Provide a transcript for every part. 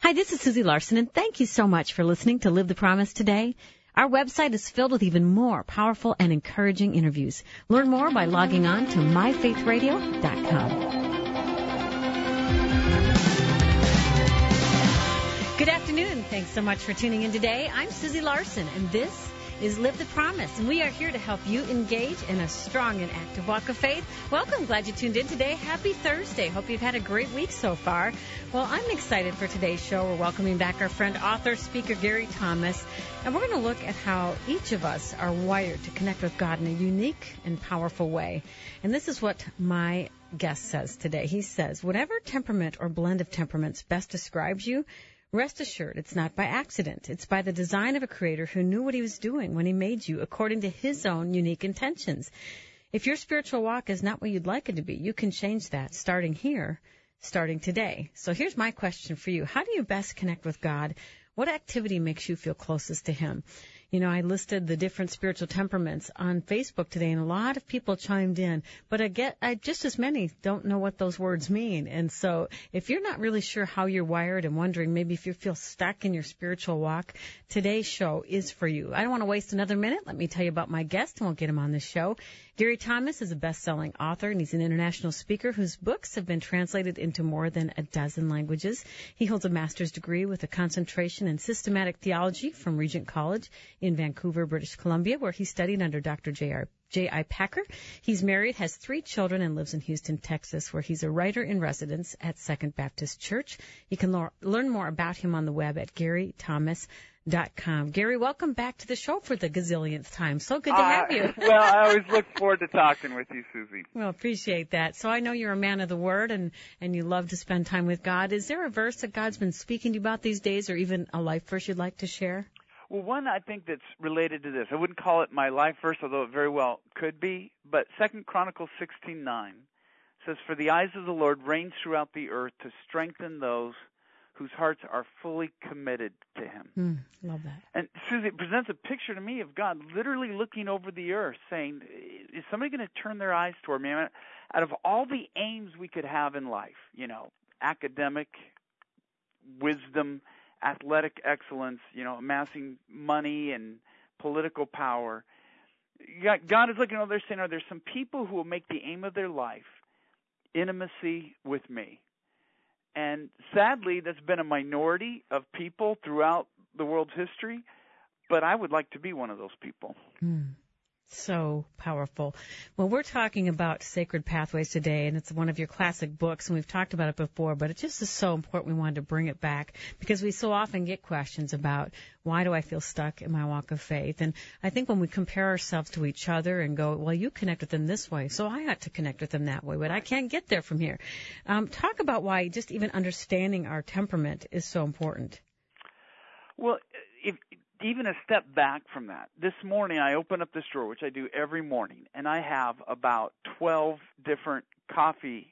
Hi, this is Susie Larson, and thank you so much for listening to Live the Promise today. Our website is filled with even more powerful and encouraging interviews. Learn more by logging on to myfaithradio.com. Good afternoon. Thanks so much for tuning in today. I'm Susie Larson, and this is Live the Promise, and we are here to help you engage in a strong and active walk of faith. Welcome. Glad you tuned in today. Happy Thursday. Hope you've had a great week so far. Well, I'm excited for today's show. We're welcoming back our friend, author, speaker, Gary Thomas, and we're going to look at how each of us are wired to connect with God in a unique and powerful way. And this is what my guest says today. He says, whatever temperament or blend of temperaments best describes you, rest assured, it's not by accident. It's by the design of a creator who knew what he was doing when he made you according to his own unique intentions. If your spiritual walk is not what you'd like it to be, you can change that starting here, starting today. So here's my question for you. How do you best connect with God? What activity makes you feel closest to him? You know, I listed the different spiritual temperaments on Facebook today, and a lot of people chimed in, but just as many don't know what those words mean. And so if you're not really sure how you're wired and wondering maybe if you feel stuck in your spiritual walk, today's show is for you. I don't want to waste another minute. Let me tell you about my guest, and we'll get him on the show. Gary Thomas is a best-selling author, and he's an international speaker whose books have been translated into more than a dozen languages. He holds a master's degree with a concentration in systematic theology from Regent College in Vancouver, British Columbia, where he studied under Dr. J.I. Packer. He's married, has 3 children, and lives in Houston, Texas, where he's a writer in residence at Second Baptist Church. You can learn more about him on the web at GaryThomas.com. Gary, welcome back to the show for the gazillionth time. So good to have you. Well, I always look forward to talking with you, Susie. Well, appreciate that. So I know you're a man of the Word, and you love to spend time with God. Is there a verse that God's been speaking to you about these days, or even a life verse you'd like to share? Well, one I think that's related to this. I wouldn't call it my life verse, although it very well could be. But 2 Chronicles 16:9 says, "For the eyes of the Lord range throughout the earth to strengthen those whose hearts are fully committed to him." Love that. And Susie, it presents a picture to me of God literally looking over the earth saying, is somebody going to turn their eyes toward me? I mean, out of all the aims we could have in life, you know, academic, wisdom, athletic excellence, you know, amassing money and political power, God is looking over there saying, are there some people who will make the aim of their life intimacy with me? And sadly, that's been a minority of people throughout the world's history, but I would like to be one of those people. So powerful. Well, we're talking about Sacred Pathways today, and it's one of your classic books, and we've talked about it before, but it just is so important we wanted to bring it back because we so often get questions about why do I feel stuck in my walk of faith? And I think when we compare ourselves to each other and go, well, you connect with them this way, so I ought to connect with them that way, but I can't get there from here. Talk about why just even understanding our temperament is so important. Well, even a step back from that, this morning I opened up this drawer, which I do every morning, and I have about 12 different coffee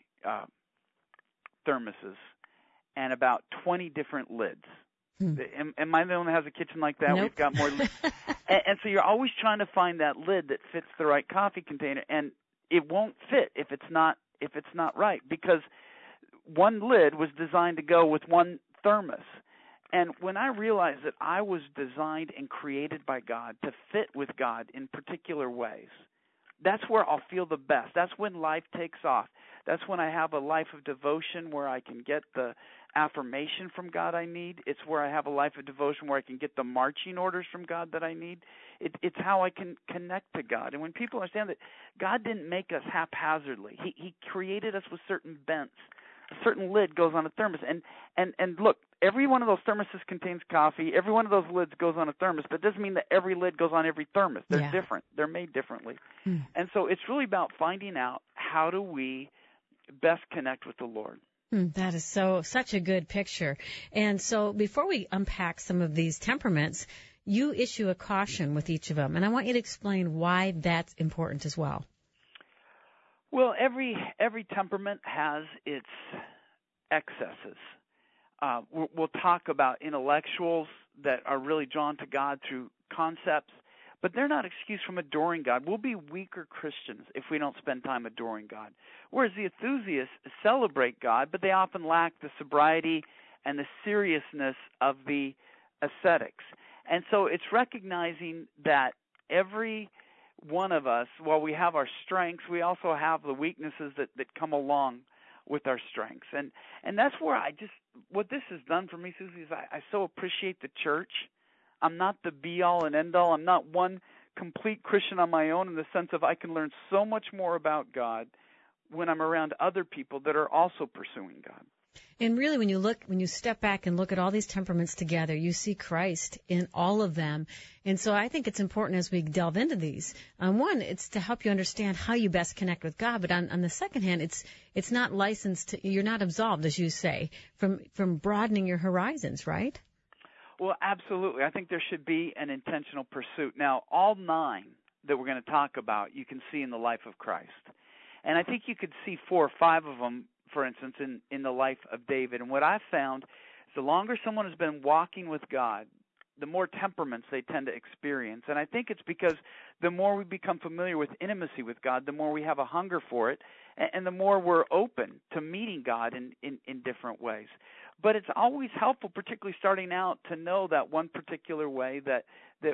thermoses and about 20 different lids. Am I the one that has a kitchen like that? Nope. We've got more lids. And so you're always trying to find that lid that fits the right coffee container, and it won't fit if it's not right, because one lid was designed to go with one thermos. And when I realized that I was designed and created by God to fit with God in particular ways, that's where I'll feel the best. That's when life takes off. That's when I have a life of devotion where I can get the affirmation from God I need. It's where I have a life of devotion where I can get the marching orders from God that I need. It's how I can connect to God. And when people understand that God didn't make us haphazardly. He created us with certain bents. A certain lid goes on a thermos. And look, every one of those thermoses contains coffee. Every one of those lids goes on a thermos, but it doesn't mean that every lid goes on every thermos. They're different. They're made differently. And so it's really about finding out how do we best connect with the Lord. That is such a good picture. And so before we unpack some of these temperaments, you issue a caution with each of them. And I want you to explain why that's important as well. Well, every temperament has its excesses. We'll talk about intellectuals that are really drawn to God through concepts, but they're not excused from adoring God. We'll be weaker Christians if we don't spend time adoring God. Whereas the enthusiasts celebrate God, but they often lack the sobriety and the seriousness of the ascetics. And so it's recognizing that every one of us, while we have our strengths, we also have the weaknesses that come along with our strengths. And that's where what this has done for me, Susie, is I so appreciate the church. I'm not the be-all and end-all. I'm not one complete Christian on my own, in the sense of I can learn so much more about God when I'm around other people that are also pursuing God. And really, when you step back and look at all these temperaments together, you see Christ in all of them. And so I think it's important as we delve into these. One, it's to help you understand how you best connect with God. But on the second hand, it's not licensed to, you're not absolved, as you say, from broadening your horizons, right? Well, absolutely. I think there should be an intentional pursuit. Now, all 9 that we're going to talk about, you can see in the life of Christ. And I think you could see 4 or 5 of them, for instance, in the life of David. And what I've found is the longer someone has been walking with God, the more temperaments they tend to experience. And I think it's because the more we become familiar with intimacy with God, the more we have a hunger for it, and the more we're open to meeting God in different ways. But it's always helpful, particularly starting out, to know that one particular way that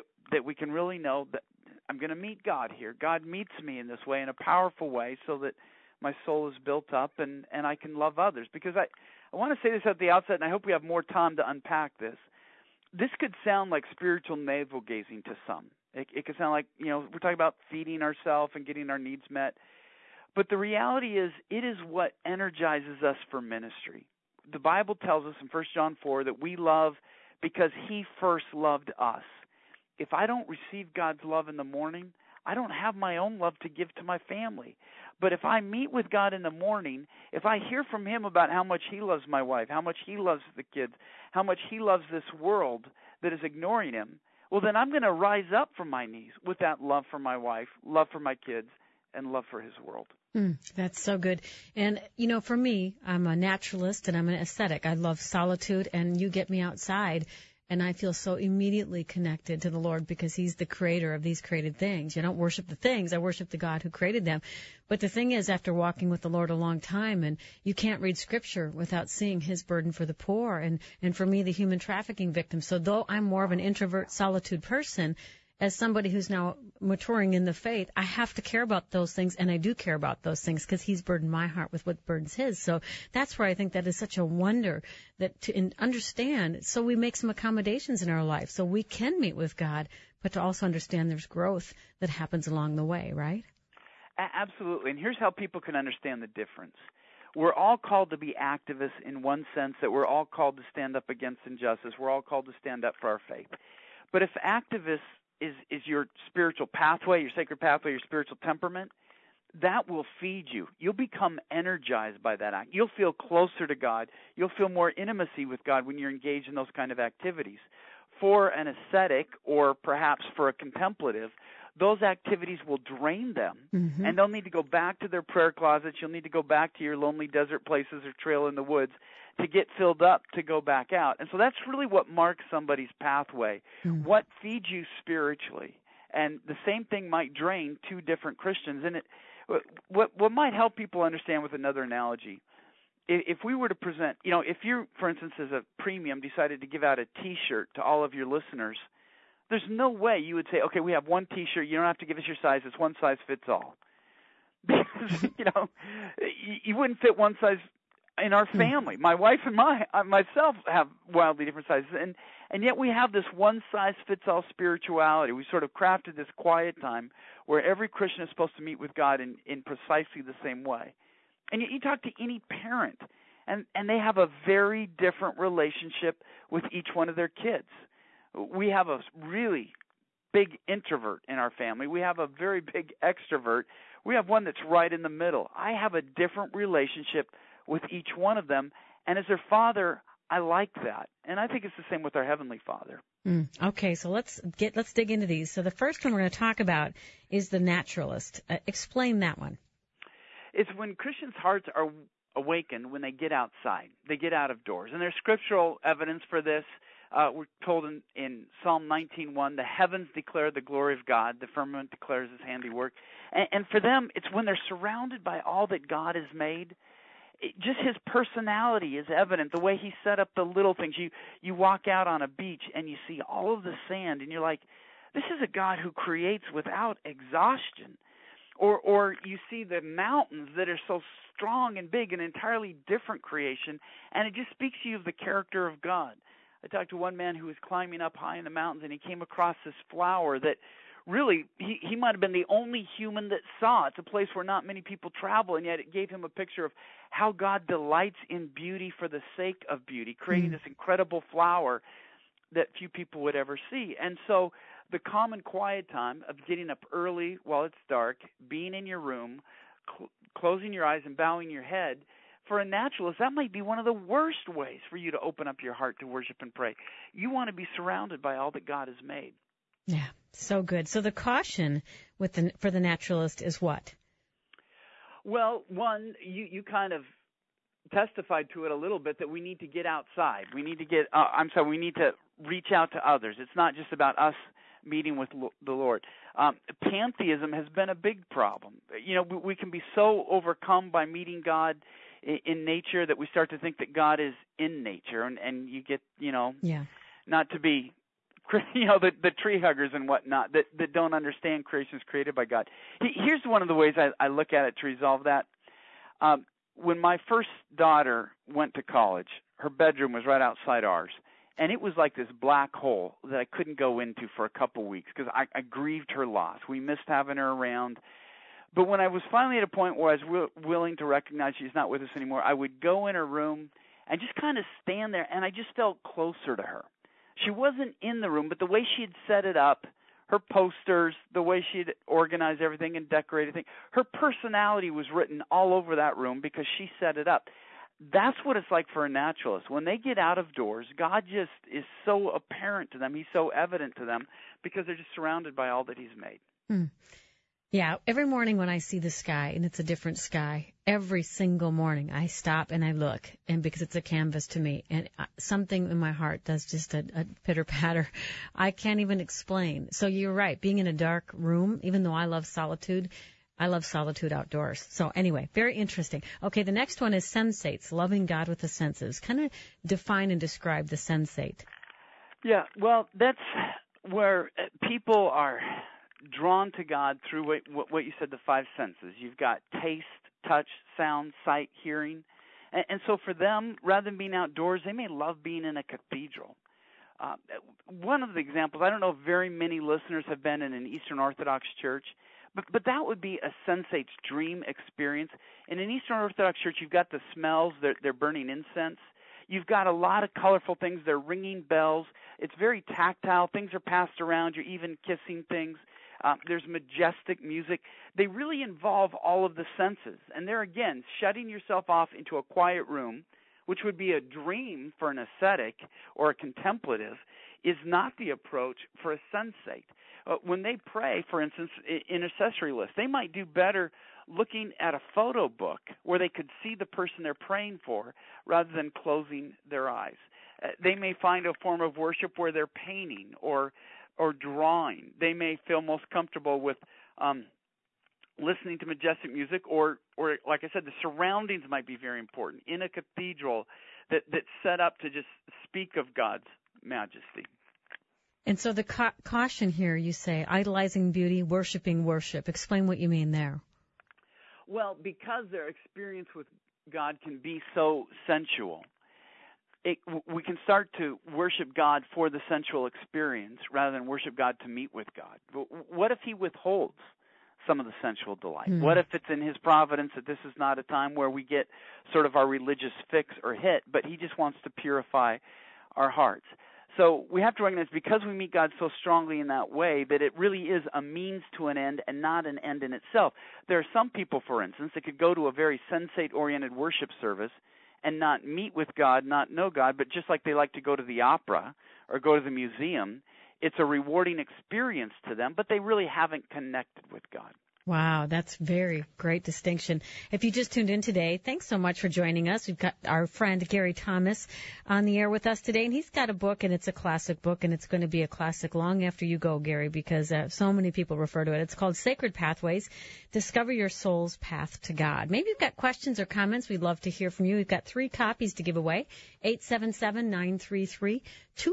we can really know that I'm going to meet God here. God meets me in this way, in a powerful way, so that my soul is built up and I can love others. Because I want to say this at the outset, and I hope we have more time to unpack this. This could sound like spiritual navel-gazing to some. It could sound like, we're talking about feeding ourselves and getting our needs met. But the reality is, it is what energizes us for ministry. The Bible tells us in 1 John 4 that we love because He first loved us. If I don't receive God's love in the morning, I don't have my own love to give to my family. But if I meet with God in the morning, if I hear from Him about how much He loves my wife, how much He loves the kids, how much He loves this world that is ignoring Him, well, then I'm going to rise up from my knees with that love for my wife, love for my kids, and love for His world. That's so good. And, for me, I'm a naturalist and I'm an ascetic. I love solitude, and you get me outside, and I feel so immediately connected to the Lord because He's the creator of these created things. You don't worship the things. I worship the God who created them. But the thing is, after walking with the Lord a long time, and you can't read Scripture without seeing His burden for the poor and for me, the human trafficking victim. So though I'm more of an introvert, solitude person, as somebody who's now maturing in the faith, I have to care about those things, and I do care about those things because He's burdened my heart with what burdens His. So that's where I think that is such a wonder that to understand, so we make some accommodations in our life so we can meet with God, but to also understand there's growth that happens along the way, right? Absolutely. And here's how people can understand the difference. We're all called to be activists in one sense, that we're all called to stand up against injustice. We're all called to stand up for our faith. But if activists is your spiritual pathway, your sacred pathway, your spiritual temperament, that will feed you. You'll become energized by that act. You'll feel closer to God. You'll feel more intimacy with God when you're engaged in those kind of activities. For an ascetic, or perhaps for a contemplative, those activities will drain them, and they'll need to go back to their prayer closets. You'll need to go back to your lonely desert places or trail in the woods to get filled up to go back out. And so that's really what marks somebody's pathway, what feeds you spiritually. And the same thing might drain 2 different Christians. And what might help people understand with another analogy, if we were to present, if you, for instance, as a premium, decided to give out a T-shirt to all of your listeners, there's no way you would say, okay, we have one T-shirt. You don't have to give us your size. It's one size fits all. Because, you wouldn't fit one size in our family. My wife and myself have wildly different sizes. And yet we have this one size fits all spirituality. We sort of crafted this quiet time where every Christian is supposed to meet with God in precisely the same way. And you talk to any parent, and they have a very different relationship with each one of their kids. We have a really big introvert in our family. We have a very big extrovert. We have one that's right in the middle. I have a different relationship with each one of them, and as their father, I like that. And I think it's the same with our Heavenly Father. Okay, so let's dig into these. So the first one we're going to talk about is the naturalist. Explain that one. It's when Christians' hearts are awakened when they get outside. They get out of doors. And there's scriptural evidence for this. We're told in Psalm 19:1, the heavens declare the glory of God, the firmament declares His handiwork. And for them, it's when they're surrounded by all that God has made. just his personality is evident. The way he set up the little things. You walk out on a beach and you see all of the sand, and you're like, this is a God who creates without exhaustion. Or you see the mountains that are so strong and big, an entirely different creation, and it just speaks to you of the character of God. I talked to one man who was climbing up high in the mountains, and he came across this flower that really he might have been the only human that saw. It's a place where not many people travel, and yet it gave him a picture of how God delights in beauty for the sake of beauty, creating this incredible flower that few people would ever see. And so the calm and quiet time of getting up early while it's dark, being in your room, closing your eyes and bowing your head, for a naturalist, that might be one of the worst ways for you to open up your heart to worship and pray. You want to be surrounded by all that God has made. Yeah, so good. So the caution for the naturalist is what? Well, one, you kind of testified to it a little bit, that we need to get outside. We need to we need to reach out to others. It's not just about us meeting with the Lord. Pantheism has been a big problem. We can be so overcome by meeting God in nature that we start to think that God is in nature, and you get, not to be, the tree huggers and whatnot that don't understand creations created by God. Here's one of the ways I look at it to resolve that. When my first daughter went to college, her bedroom was right outside ours. And it was like this black hole that I couldn't go into for a couple weeks because I grieved her loss. We missed having her around. But when I was finally at a point where I was willing to recognize she's not with us anymore, I would go in her room and just kind of stand there, and I just felt closer to her. She wasn't in the room, but the way she had set it up, her posters, the way she had organized everything and decorated things, her personality was written all over that room because she set it up. That's what it's like for a naturalist. When they get out of doors, God just is so apparent to them. He's so evident to them because they're just surrounded by all that he's made. Yeah, every morning when I see the sky, and it's a different sky, every single morning I stop and I look, and because it's a canvas to me, and something in my heart does just a pitter-patter I can't even explain. So you're right, being in a dark room, even though I love solitude outdoors. So anyway, very interesting. Okay, the next one is sensates, loving God with the senses. Kind of define and describe the sensate. Yeah, well, that's where people are drawn to God through what you said, the five senses. You've got taste, touch, sound, sight, hearing. And so for them, rather than being outdoors, they may love being in a cathedral. One of the examples, I don't know if very many listeners have been in an Eastern Orthodox church, but that would be a sensate's dream experience. In an Eastern Orthodox church, you've got the smells, they're burning incense. You've got a lot of colorful things, they're ringing bells. It's very tactile, things are passed around, you're even kissing things. There's majestic music. They really involve all of the senses. And there again, shutting yourself off into a quiet room, which would be a dream for an ascetic or a contemplative, is not the approach for a sensate. When they pray, for instance, intercessory list, they might do better looking at a photo book where they could see the person they're praying for rather than closing their eyes. They may find a form of worship where they're painting or drawing. They may feel most comfortable with listening to majestic music, or like I said, the surroundings might be very important. In a cathedral that's set up to just speak of God's majesty. And so the caution here, you say, idolizing beauty, worshiping worship. Explain what you mean there. Well, because their experience with God can be so sensual, we can start to worship God for the sensual experience rather than worship God to meet with God. But what if he withholds some of the sensual delight? What if it's in his providence that this is not a time where we get sort of our religious fix or hit, but he just wants to purify our hearts? So we have to recognize, because we meet God so strongly in that way, that it really is a means to an end and not an end in itself. There are some people, for instance, that could go to a very sensate-oriented worship service and not meet with God, not know God, but just like they like to go to the opera or go to the museum, it's a rewarding experience to them, but they really haven't connected with God. Wow, that's very great distinction. If you just tuned in today, thanks so much for joining us. We've got our friend Gary Thomas on the air with us today, and he's got a book, and it's a classic book, and it's going to be a classic long after you go, Gary, because so many people refer to it. It's called Sacred Pathways, Discover Your Soul's Path to God. Maybe you've got questions or comments. We'd love to hear from you. We've got 3 copies to give away, 877-933-2484,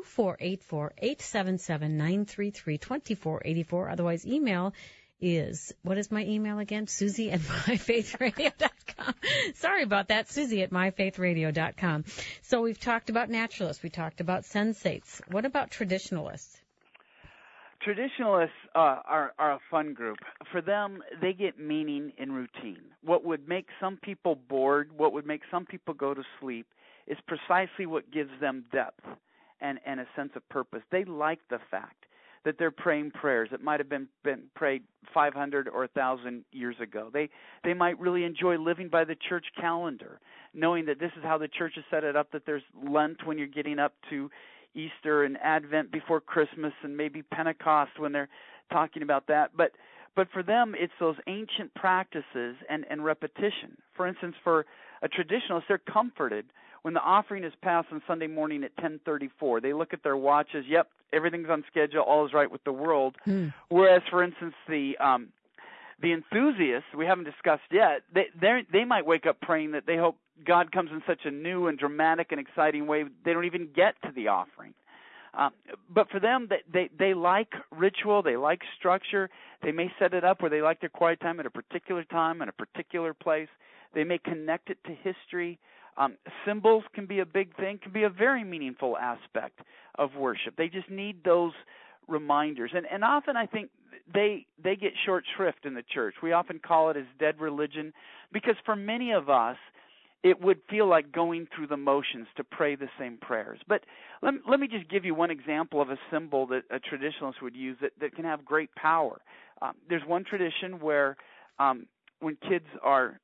877-933-2484. Otherwise, email is, what is my email again? Susie at myfaithradio.com. Sorry about that. Susie at myfaithradio.com. So we've talked about naturalists. We talked about sensates. What about traditionalists? Traditionalists are a fun group. For them, they get meaning in routine. What would make some people bored, what would make some people go to sleep, is precisely what gives them depth and a sense of purpose. They like the fact that they're praying prayers that might have been prayed 500 or 1,000 years ago. They might really enjoy living by the church calendar, knowing that this is how the church has set it up, that there's Lent when you're getting up to Easter and Advent before Christmas and maybe Pentecost when they're talking about that. But for them, it's those ancient practices and repetition. For instance, for a traditionalist, they're comforted when the offering is passed on Sunday morning at 10:34. They look at their watches. Yep, everything's on schedule. All is right with the world. Whereas, for instance, the enthusiasts we haven't discussed yet, they might wake up praying that they hope God comes in such a new and dramatic and exciting way they don't even get to the offering. But for them, they like ritual, they like structure. They may set it up where they like their quiet time at a particular time in a particular place. They may connect it to history. Symbols can be a big thing, can be a very meaningful aspect of worship. They just need those reminders. And often I think they get short shrift in the church. We often call it as dead religion because for many of us, it would feel like going through the motions to pray the same prayers. But let me just give you one example of a symbol that a traditionalist would use that can have great power. There's one tradition where when kids are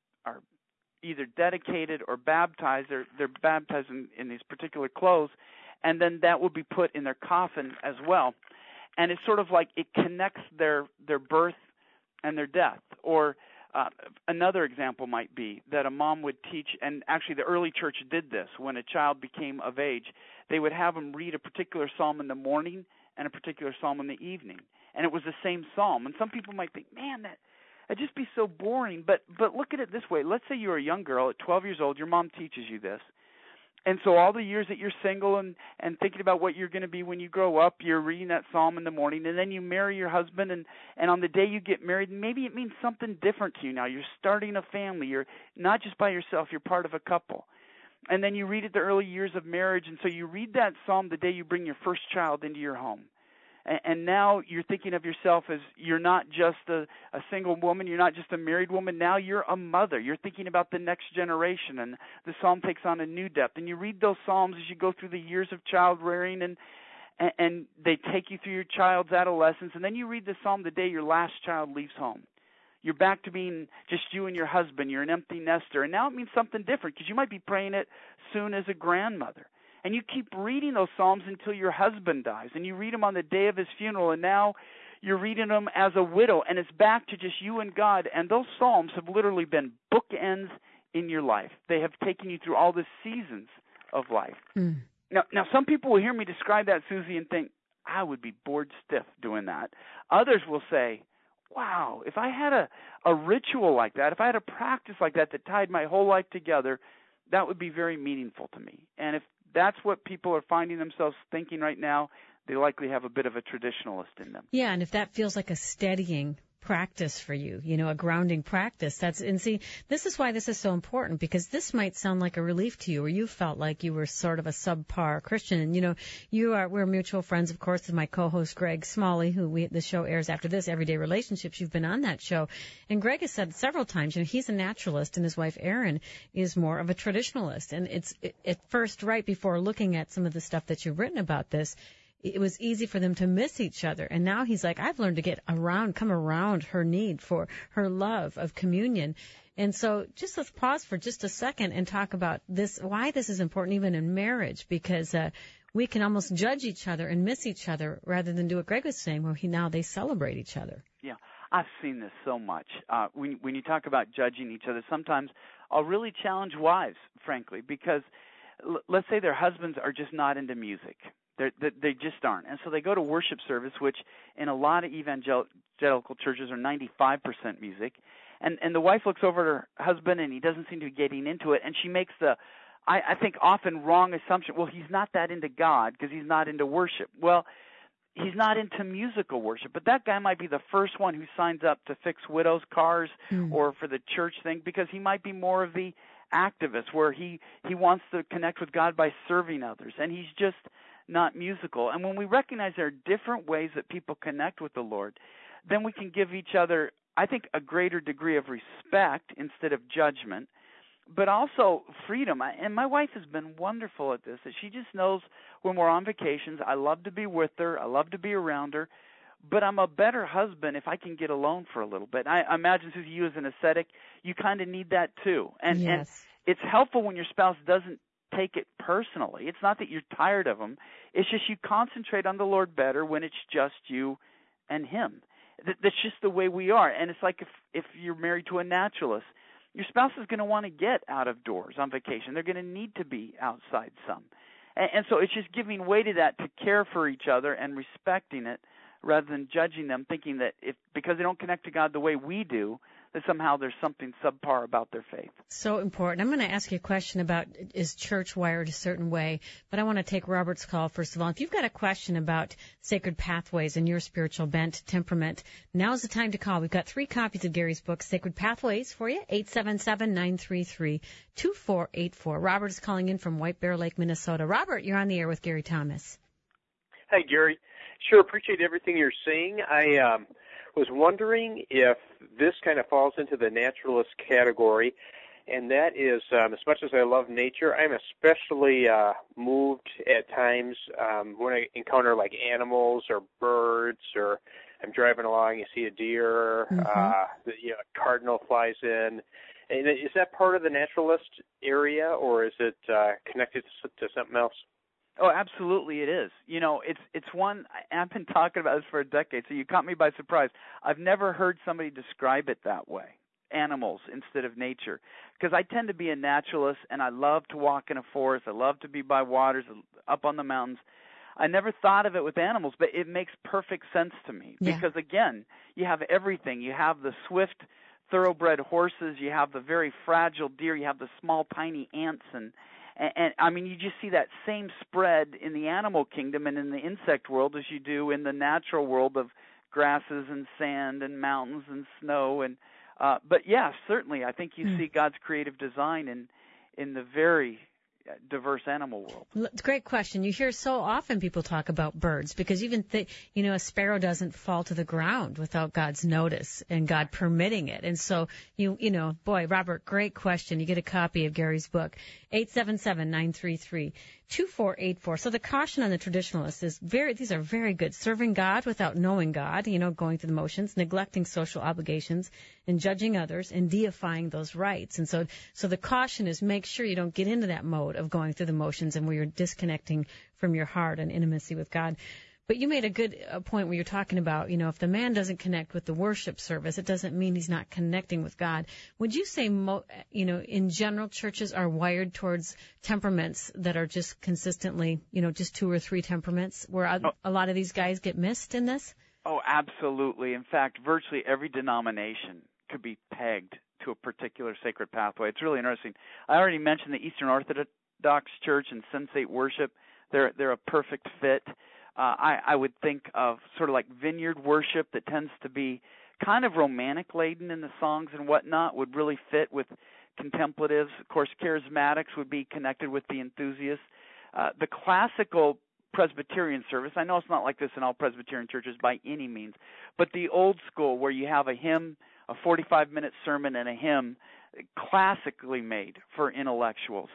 either dedicated or baptized, they're baptized in these particular clothes, and then that will be put in their coffin as well. And it's sort of like it connects their birth and their death. Or another example might be that a mom would teach, and actually the early church did this, when a child became of age, they would have them read a particular psalm in the morning and a particular psalm in the evening. And it was the same psalm. And some people might think, man, that'd just be so boring. But look at it this way. Let's say you're a young girl at 12 years old. Your mom teaches you this. And so all the years that you're single and thinking about what you're going to be when you grow up, you're reading that psalm in the morning, and then you marry your husband, and on the day you get married, maybe it means something different to you now. You're starting a family. You're not just by yourself. You're part of a couple. And then you read it the early years of marriage, and so you read that psalm the day you bring your first child into your home. And now you're thinking of yourself as you're not just a single woman, you're not just a married woman, now you're a mother. You're thinking about the next generation, and the psalm takes on a new depth. And you read those psalms as you go through the years of child rearing, and they take you through your child's adolescence. And then you read the psalm the day your last child leaves home. You're back to being just you and your husband. You're an empty nester. And now it means something different because you might be praying it soon as a grandmother. And you keep reading those psalms until your husband dies. And you read them on the day of his funeral. And now you're reading them as a widow. And it's back to just you and God. And those psalms have literally been bookends in your life. They have taken you through all the seasons of life. Now, some people will hear me describe that, Susie, and think, I would be bored stiff doing that. Others will say, wow, if I had a ritual like that, if I had a practice like that tied my whole life together, that would be very meaningful to me. And if that's what people are finding themselves thinking right now, they likely have a bit of a traditionalist in them. Yeah, and if that feels like a steadying practice for you, a grounding practice, and see, this is why this is so important, because this might sound like a relief to you, or you felt like you were sort of a subpar Christian. And, we're mutual friends, of course, with my co-host Greg Smalley, the show airs after this, Everyday Relationships. You've been on that show. And Greg has said several times, he's a naturalist, and his wife Erin is more of a traditionalist. And it's at first, right before looking at some of the stuff that you've written about this, it was easy for them to miss each other. And now he's like, I've learned to come around her need for her love of communion. And so just let's pause for just a second and talk about this, why this is important even in marriage, because we can almost judge each other and miss each other rather than do what Greg was saying, where now they celebrate each other. Yeah. I've seen this so much. When you talk about judging each other, sometimes I'll really challenge wives, frankly, because let's say their husbands are just not into music. They just aren't. And so they go to worship service, which in a lot of evangelical churches are 95% music. And the wife looks over at her husband, and he doesn't seem to be getting into it. And she makes I think, often wrong assumption, well, he's not that into God because he's not into worship. Well, he's not into musical worship, but that guy might be the first one who signs up to fix widows' cars or for the church thing, because he might be more of the activist where he wants to connect with God by serving others, and he's just not musical. And when we recognize there are different ways that people connect with the Lord, then we can give each other, I think, a greater degree of respect instead of judgment, but also freedom. And my wife has been wonderful at this, that she just knows when we're on vacations, I love to be with her, I love to be around her, but I'm a better husband if I can get alone for a little bit. I imagine, Susie, you as an ascetic, you kind of need that too. And, yes. and it's helpful when your spouse doesn't take it personally. It's not that you're tired of him. It's just you concentrate on the Lord better when it's just you and him. That's just the way we are. And it's like if you're married to a naturalist, your spouse is going to want to get out of doors on vacation. They're going to need to be outside some. And so it's just giving way to that, to care for each other and respecting it rather than judging them, thinking that because they don't connect to God the way we do, that somehow there's something subpar about their faith. So important. I'm going to ask you a question about, is church wired a certain way? But I want to take Robert's call first of all. If you've got a question about sacred pathways and your spiritual bent, temperament, now's the time to call. We've got 3 copies of Gary's book, Sacred Pathways, for you, 877-933-2484. Robert is calling in from White Bear Lake, Minnesota. Robert, you're on the air with Gary Thomas. Hey, Gary. Sure, appreciate everything you're saying. I was wondering if this kind of falls into the naturalist category, and that is, as much as I love nature, I'm especially moved at times when I encounter like animals or birds, or I'm driving along, you see a deer, a cardinal flies in. And is that part of the naturalist area, or is it connected to something else? Oh, absolutely it is. You know, it's one, I've been talking about this for a decade, so you caught me by surprise. I've never heard somebody describe it that way, animals instead of nature, because I tend to be a naturalist, and I love to walk in a forest. I love to be by waters, up on the mountains. I never thought of it with animals, but it makes perfect sense to me because, again, you have everything. You have the swift, thoroughbred horses. You have the very fragile deer. You have the small, tiny ants, and I mean, you just see that same spread in the animal kingdom and in the insect world as you do in the natural world of grasses and sand and mountains and snow. And but yeah, certainly, I think you see God's creative design in the very diverse animal world. Great question. You hear so often people talk about birds because even a sparrow doesn't fall to the ground without God's notice and God permitting it. And so boy, Robert, great question. You get a copy of Gary's book, 877-933-2484. So the caution on the traditionalists is these are very good. Serving God without knowing God, going through the motions, neglecting social obligations, and judging others, and deifying those rights. And so the caution is make sure you don't get into that mode of going through the motions and where you're disconnecting from your heart and intimacy with God. But you made a good point where you're talking about, if the man doesn't connect with the worship service, it doesn't mean he's not connecting with God. Would you say, in general, churches are wired towards temperaments that are just consistently, just 2 or 3 temperaments, where a lot of these guys get missed in this? Oh, absolutely. In fact, virtually every denomination could be pegged to a particular sacred pathway. It's really interesting. I already mentioned the Eastern Orthodox Church and Sensate worship. They're a perfect fit. I would think of sort of like vineyard worship that tends to be kind of romantic laden in the songs and whatnot, would really fit with contemplatives. Of course, charismatics would be connected with the enthusiasts. The classical Presbyterian service, I know it's not like this in all Presbyterian churches by any means, but the old school where you have a hymn, a 45-minute sermon and a hymn, classically made for intellectuals.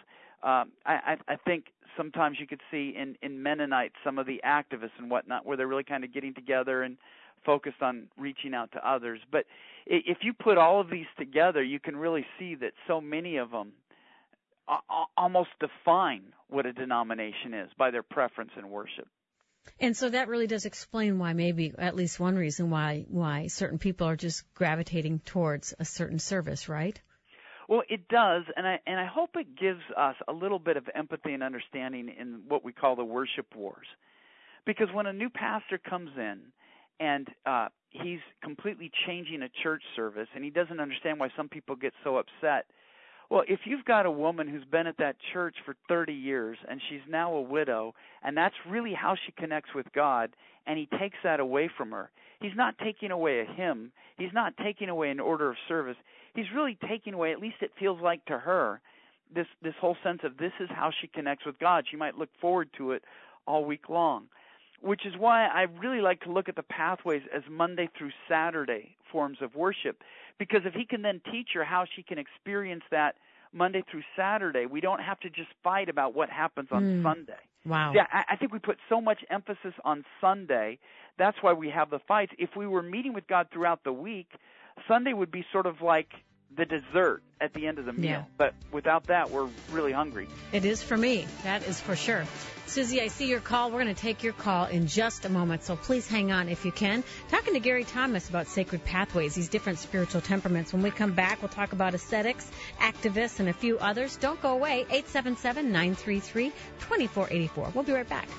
I think sometimes you could see in Mennonites some of the activists and whatnot where they're really kind of getting together and focused on reaching out to others. But if you put all of these together, you can really see that so many of them almost define what a denomination is by their preference in worship. And so that really does explain why, maybe at least one reason why certain people are just gravitating towards a certain service, right? Well, it does, and I hope it gives us a little bit of empathy and understanding in what we call the worship wars. Because when a new pastor comes in and he's completely changing a church service and he doesn't understand why some people get so upset, well, if you've got a woman who's been at that church for 30 years and she's now a widow, and that's really how she connects with God, and he takes that away from her, he's not taking away a hymn, he's not taking away an order of service, he's really taking away, at least it feels like to her, this whole sense of this is how she connects with God. She might look forward to it all week long, which is why I really like to look at the pathways as Monday through Saturday forms of worship, because if he can then teach her how she can experience that Monday through Saturday, we don't have to just fight about what happens on Sunday. Wow. Yeah, I think we put so much emphasis on Sunday. That's why we have the fights. If we were meeting with God throughout the week, Sunday would be sort of like the dessert at the end of the meal. Yeah. But without that, we're really hungry. It is for me. That is for sure. Susie, I see your call. We're going to take your call in just a moment, so please hang on if you can. Talking to Gary Thomas about sacred pathways, these different spiritual temperaments. When we come back, we'll talk about ascetics, activists, and a few others. Don't go away. 877-933-2484. We'll be right back.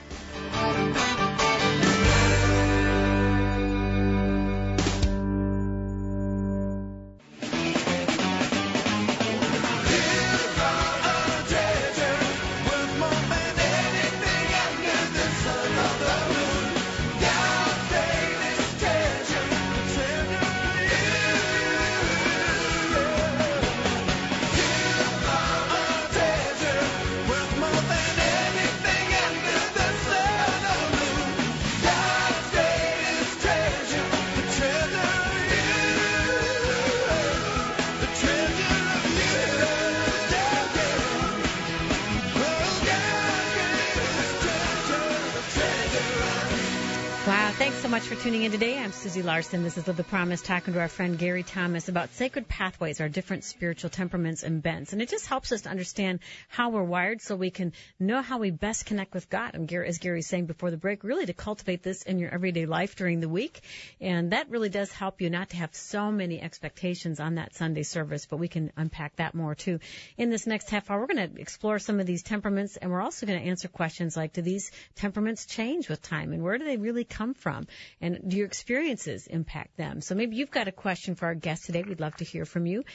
Thanks so much for tuning in today. I'm Susie Larson. This is Live the Promise, talking to our friend Gary Thomas about sacred pathways, our different spiritual temperaments and bents. And it just helps us to understand how we're wired so we can know how we best connect with God. And as Gary's saying before the break, really to cultivate this in your everyday life during the week. And that really does help you not to have so many expectations on that Sunday service, but we can unpack that more too. In this next half hour, we're going to explore some of these temperaments, and we're also going to answer questions like, do these temperaments change with time, and where do they really come from? And do your experiences impact them? So maybe you've got a question for our guest today. We'd love to hear from you.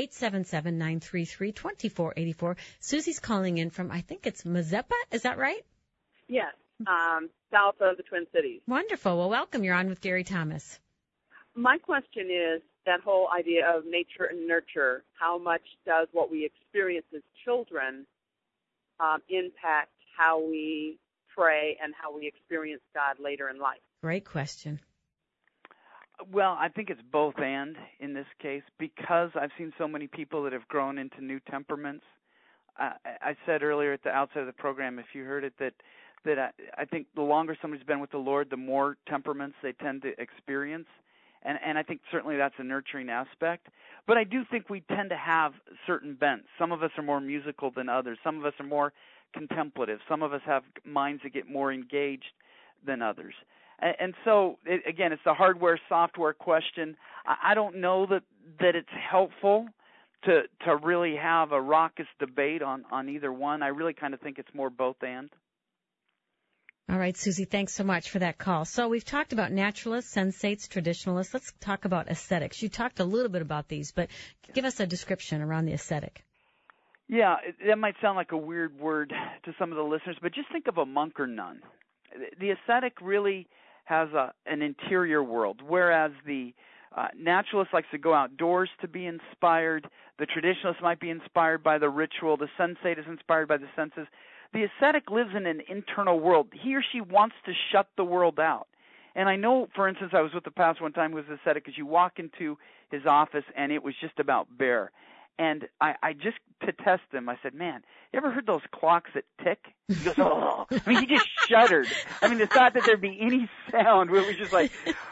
877-933-2484. Susie's calling in from, I think it's Mazeppa. Is that right? Yes, south of the Twin Cities. Wonderful. Well, welcome. You're on with Gary Thomas. My question is that whole idea of nature and nurture. How much does what we experience as children impact how we pray and how we experience God later in life? Great question. Well, I think it's both and in this case, because I've seen so many people that have grown into new temperaments. I said earlier at the outset of the program, if you heard it, that I think the longer somebody's been with the Lord, the more temperaments they tend to experience. And I think certainly that's a nurturing aspect. But I do think we tend to have certain bents. Some of us are more musical than others. Some of us are more contemplative. Some of us have minds that get more engaged than others. And so, again, it's the hardware, software question. I don't know that it's helpful to really have a raucous debate on either one. I really kind of think it's more both and. All right, Susie, thanks so much for that call. So we've talked about naturalists, sensates, traditionalists. Let's talk about ascetics. You talked a little bit about these, but give us a description around the ascetic. Yeah, that might sound like a weird word to some of the listeners, but just think of a monk or nun. The ascetic really has an interior world, whereas the naturalist likes to go outdoors to be inspired. The traditionalist might be inspired by the ritual. The sensate is inspired by the senses. The ascetic lives in an internal world. He or she wants to shut the world out. And I know, for instance, I was with the pastor one time who was ascetic, because you walk into his office and it was just about bear. And I just, to test him, I said, man, you ever heard those clocks that tick? He goes, oh. I mean, he just shuddered. I mean, the thought that there'd be any sound, it was just like,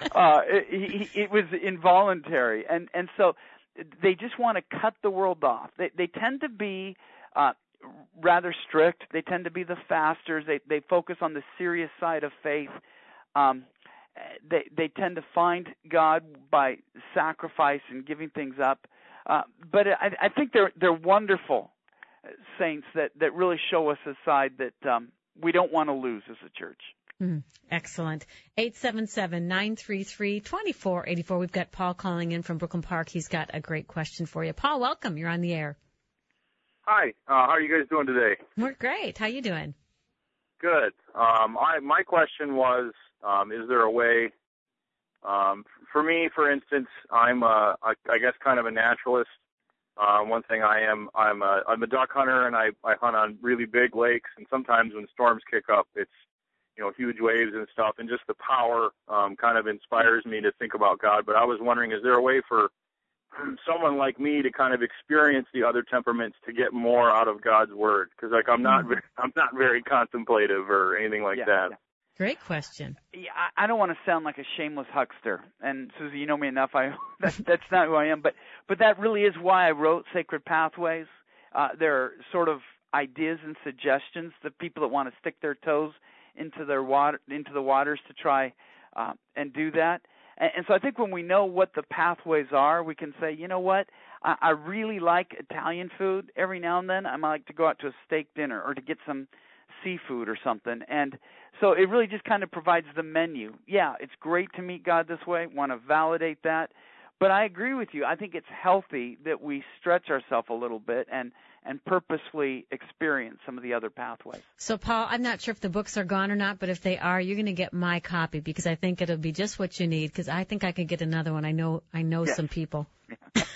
it was involuntary. And so they just want to cut the world off. They tend to be rather strict. They tend to be the fasters. They focus on the serious side of faith. They tend to find God by sacrifice and giving things up. But I think they're wonderful saints that really show us a side that we don't want to lose as a church. Excellent. 877-933-2484. We've got Paul calling in from Brooklyn Park. He's got a great question for you. Paul, welcome. You're on the air. Hi. How are you guys doing today? We're great. How you doing? Good. My question was, is there a way, for me, for instance, I'm I guess kind of a naturalist. One thing I'm a duck hunter, and I hunt on really big lakes, and sometimes when storms kick up, it's, huge waves and stuff, and just the power kind of inspires me to think about God. But I was wondering, is there a way for someone like me to kind of experience the other temperaments to get more out of God's Word? Because I'm not very contemplative or anything like that. Yeah. Great question. Yeah, I don't want to sound like a shameless huckster, and Susie, you know me enough. That's not who I am, but that really is why I wrote Sacred Pathways. They're sort of ideas and suggestions that people that want to stick their toes into the waters to try and do that. And so I think when we know what the pathways are, we can say, you know what, I really like Italian food. Every now and then I might like to go out to a steak dinner or to get some seafood or something. And so it really just kind of provides the menu. Yeah, it's great to meet God this way, want to validate that. But I agree with you. I think it's healthy that we stretch ourselves a little bit and purposefully experience some of the other pathways. So, Paul, I'm not sure if the books are gone or not, but if they are, you're going to get my copy because I think it'll be just what you need, because I think I could get another one. I know yes. Some people. Yeah.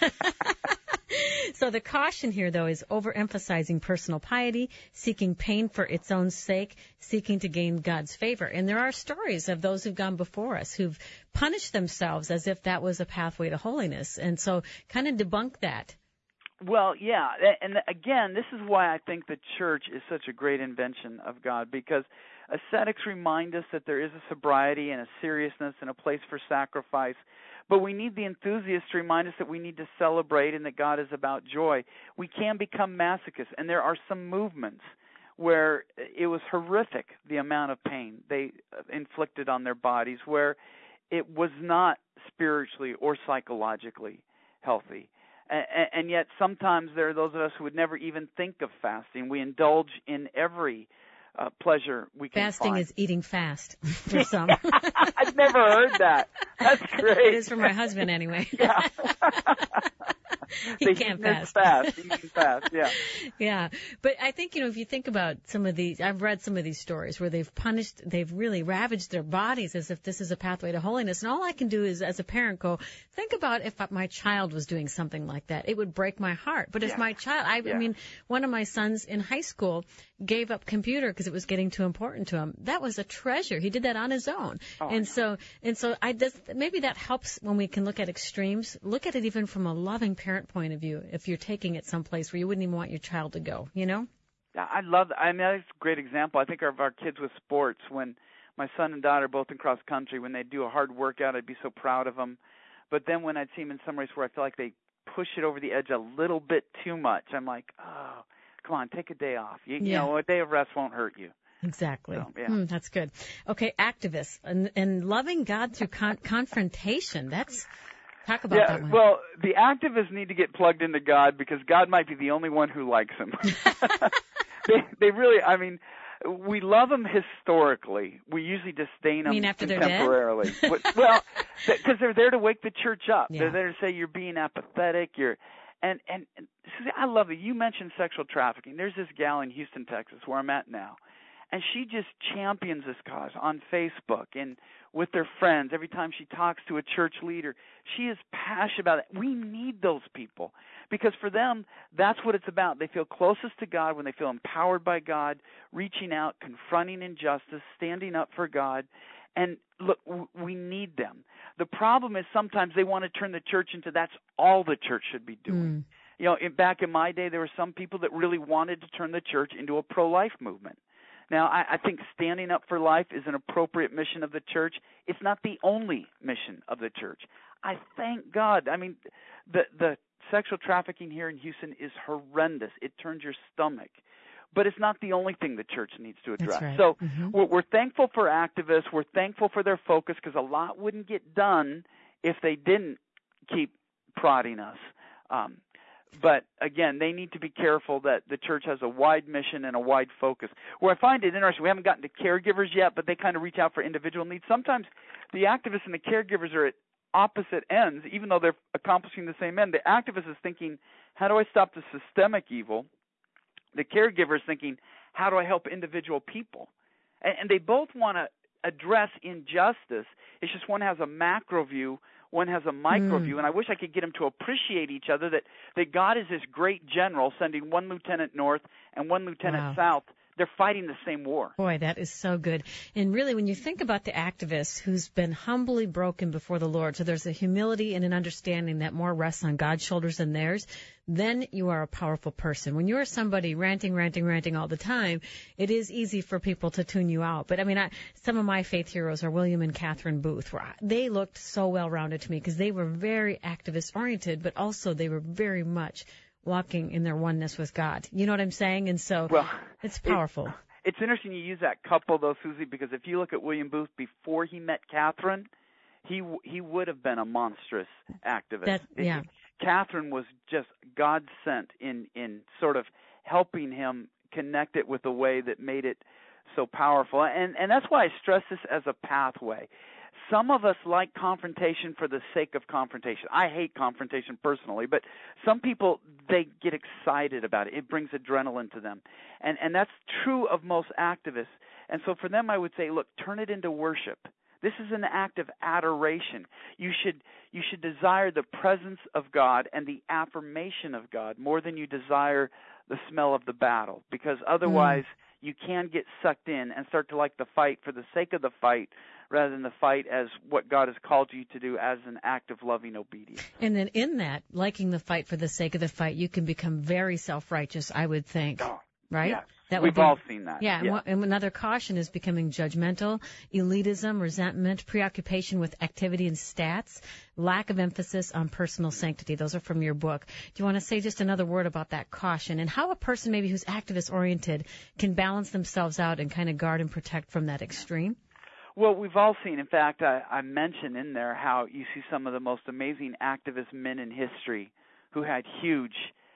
So the caution here, though, is overemphasizing personal piety, seeking pain for its own sake, seeking to gain God's favor. And there are stories of those who've gone before us who've punished themselves as if that was a pathway to holiness. And so kind of debunk that. Well, yeah, and again, this is why I think the church is such a great invention of God, because ascetics remind us that there is a sobriety and a seriousness and a place for sacrifice, but we need the enthusiasts to remind us that we need to celebrate and that God is about joy. We can become masochists, and there are some movements where it was horrific, the amount of pain they inflicted on their bodies, where it was not spiritually or psychologically healthy. And yet sometimes there are those of us who would never even think of fasting. We indulge in every pleasure we can Fasting find. is eating fast for some. I've never heard that. That's great. It is for my husband anyway. Yeah. He can't fast. He can fast, yeah. Yeah. But I think, if you think about some of these, I've read some of these stories where they've really ravaged their bodies as if this is a pathway to holiness. And all I can do is, as a parent, go, think about if my child was doing something like that. It would break my heart. But if my child, I mean, one of my sons in high school gave up computer because it was getting too important to him. That was a treasure. He did that on his own. Oh, and so maybe that helps when we can look at extremes. Look at it even from a loving parent point of view, if you're taking it someplace where you wouldn't even want your child to go, Yeah, I love that. I mean, that's a great example. I think of our kids with sports. When my son and daughter are both in cross country, when they do a hard workout, I'd be so proud of them. But then when I'd see them in some race where I feel like they push it over the edge a little bit too much, I'm like, oh, come on, take a day off. You know, a day of rest won't hurt you. Exactly. So, yeah. That's good. Okay, activists and loving God through confrontation. Talk about that one. Well, the activists need to get plugged into God because God might be the only one who likes them. They really, I mean, we love them historically. We usually disdain them contemporarily. Well, because they're there to wake the church up. Yeah. They're there to say you're being apathetic. And Susie, I love it. You mentioned sexual trafficking. There's this gal in Houston, Texas, where I'm at now, and she just champions this cause on Facebook and with their friends. Every time she talks to a church leader, she is passionate about it. We need those people because for them, that's what it's about. They feel closest to God when they feel empowered by God, reaching out, confronting injustice, standing up for God. And look, we need them. The problem is sometimes they want to turn the church into that's all the church should be doing. Back in my day, there were some people that really wanted to turn the church into a pro-life movement. Now, I think standing up for life is an appropriate mission of the church. It's not the only mission of the church. I thank God. I mean, the sexual trafficking here in Houston is horrendous. It turns your stomach. but it's not the only thing the church needs to address. That's right. So Mm-hmm. we're thankful for activists. We're thankful for their focus, because a lot wouldn't get done if they didn't keep prodding us. But again, they need to be careful that the church has a wide mission and a wide focus. Where I find it interesting, we haven't gotten to caregivers yet, but they kind of reach out for individual needs. Sometimes the activists and the caregivers are at opposite ends, even though they're accomplishing the same end. The activist is thinking, how do I stop the systemic evil? The caregiver is thinking, how do I help individual people? And they both want to address injustice. It's just one has a macro view, one has a micro view, and I wish I could get them to appreciate each other, that God is this great general sending one lieutenant north and one lieutenant south. They're fighting the same war. Boy, that is so good. And really, when you think about the activist who's been humbly broken before the Lord, so there's a humility and an understanding that more rests on God's shoulders than theirs, then you are a powerful person. When you are somebody ranting all the time, it is easy for people to tune you out. But I mean, some of my faith heroes are William and Catherine Booth, where they looked so well-rounded to me because they were very activist-oriented, but also they were very much walking in their oneness with God. You know what I'm saying? And so it's powerful. It's interesting you use that couple, though, Susie, because if you look at William Booth before he met Catherine, he would have been a monstrous activist. Catherine was just God sent in sort of helping him connect it with a way that made it so powerful. And that's why I stress this as a pathway. Some of us like confrontation for the sake of confrontation. I hate confrontation personally, but some people, they get excited about it. It brings adrenaline to them. And that's true of most activists. And so for them, I would say, look, turn it into worship. This is an act of adoration. You should desire the presence of God and the affirmation of God more than you desire the smell of the battle, because otherwise you can get sucked in and start to like the fight for the sake of the fight rather than the fight as what God has called you to do as an act of loving obedience. And then in that, liking the fight for the sake of the fight, you can become very self-righteous, I would think. Right? Yes. We've all seen that. Yeah. And another caution is becoming judgmental, elitism, resentment, preoccupation with activity and stats, lack of emphasis on personal sanctity. Those are from your book. Do you want to say just another word about that caution and how a person maybe who's activist-oriented can balance themselves out and kind of guard and protect from that extreme? Well, we've all seen, in fact, I mentioned in there how you see some of the most amazing activist men in history who had huge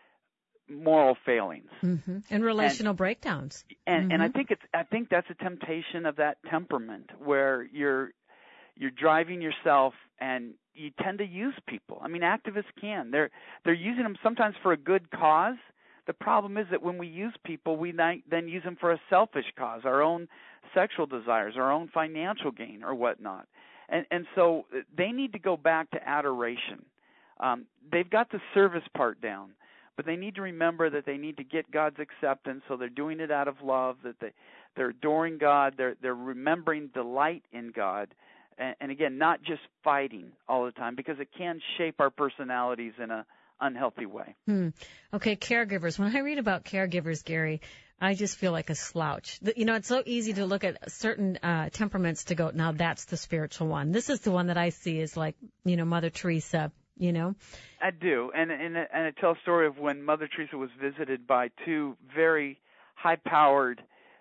moral failings and relational breakdowns. And I think that's a temptation of that temperament where you're driving yourself and you tend to use people. I mean, activists can. They're using them sometimes for a good cause. The problem is that when we use people, we then use them for a selfish cause, our own sexual desires, our own financial gain or whatnot. And so they need to go back to adoration. They've got the service part down, but they need to remember that they need to get God's acceptance, so they're doing it out of love, that they're adoring God, they're remembering delight in God, and again, not just fighting all the time, because it can shape our personalities in a unhealthy way. Okay, caregivers. When I read about caregivers, Gary, I just feel like a slouch. You know, it's so easy to look at certain temperaments to go, now that's the spiritual one. This is the one that I see as like, you know, Mother Teresa, you know? I do. And I tell a story of when Mother Teresa was visited by two very high-powered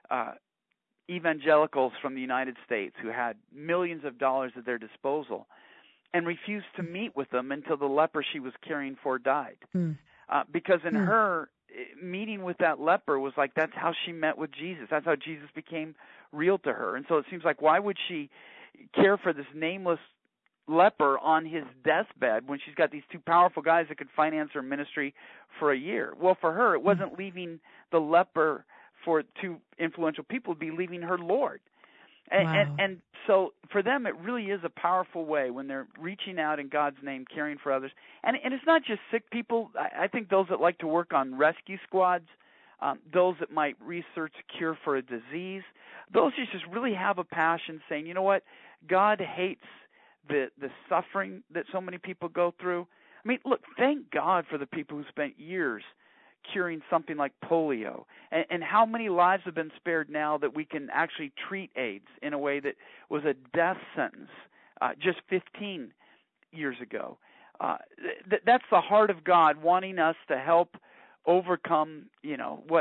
evangelicals from the United States who had millions of dollars at their disposal, and refused to meet with them until the leper she was caring for died. Because in her, meeting with that leper was like, that's how she met with Jesus. That's how Jesus became real to her. And so it seems like, why would she care for this nameless leper on his deathbed when she's got these two powerful guys that could finance her ministry for a year? Well, for her, it wasn't leaving the leper for two influential people. It'd be leaving her Lord. And so for them, it really is a powerful way when they're reaching out in God's name, caring for others. And it's not just sick people. I think those that like to work on rescue squads, those that might research a cure for a disease, those who just really have a passion saying, you know what, God hates the suffering that so many people go through. I mean, look, thank God for the people who spent years curing something like polio, and how many lives have been spared now that we can actually treat AIDS in a way that was a death sentence just 15 years ago. That's the heart of God wanting us to help overcome, you know, what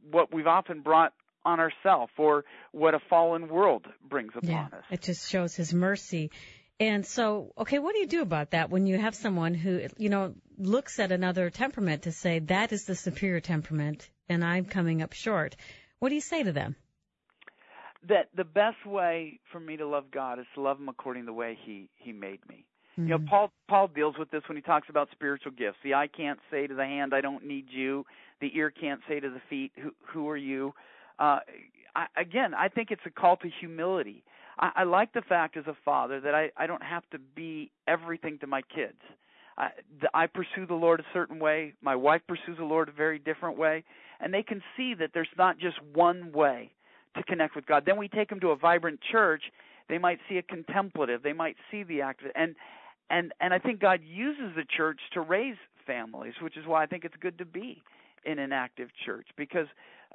what we've often brought on ourselves or what a fallen world brings upon us. It just shows his mercy. And so, okay, what do you do about that when you have someone who, looks at another temperament to say that is the superior temperament and I'm coming up short? What do you say to them? That the best way for me to love God is to love him according to the way he made me. Mm-hmm. Paul deals with this when he talks about spiritual gifts. The eye can't say to the hand, I don't need you. The ear can't say to the feet, who are you? I think it's a call to humility. I like the fact as a father that I don't have to be everything to my kids. I pursue the Lord a certain way. My wife pursues the Lord a very different way. And they can see that there's not just one way to connect with God. Then we take them to a vibrant church. They might see a contemplative. They might see the active. And I think God uses the church to raise families, which is why I think it's good to be in an active church, because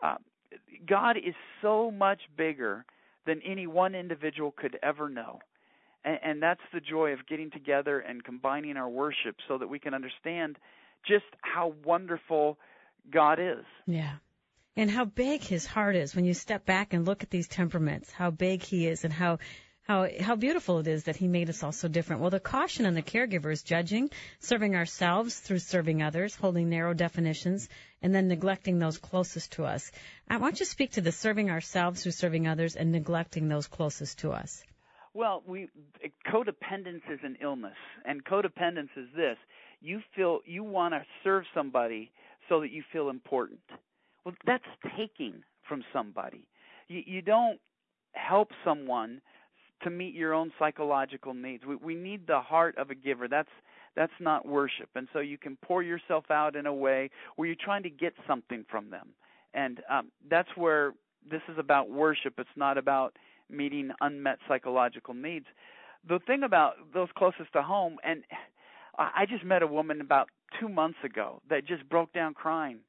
God is so much bigger than any one individual could ever know. And that's the joy of getting together and combining our worship so that we can understand just how wonderful God is. Yeah. And how big his heart is when you step back and look at these temperaments, how big he is and how beautiful it is that he made us all so different. Well, the caution on the caregiver is judging, serving ourselves through serving others, holding narrow definitions, and then neglecting those closest to us. I want you to speak to the serving ourselves through serving others and neglecting those closest to us. Well, codependence is an illness, and codependence is this. You feel you want to serve somebody so that you feel important. Well, that's taking from somebody. You don't help someone to meet your own psychological needs. We need the heart of a giver. That's not worship. And so you can pour yourself out in a way where you're trying to get something from them. And that's where this is about worship. It's not about meeting unmet psychological needs. The thing about those closest to home, and I just met a woman about 2 months ago that just broke down crying.